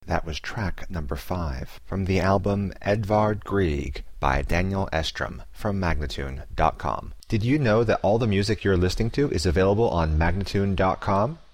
That was track number 5 from the album Edvard Grieg by Daniel Estrom from Magnatune.com. Did you know that all the music you're listening to is available on Magnatune.com?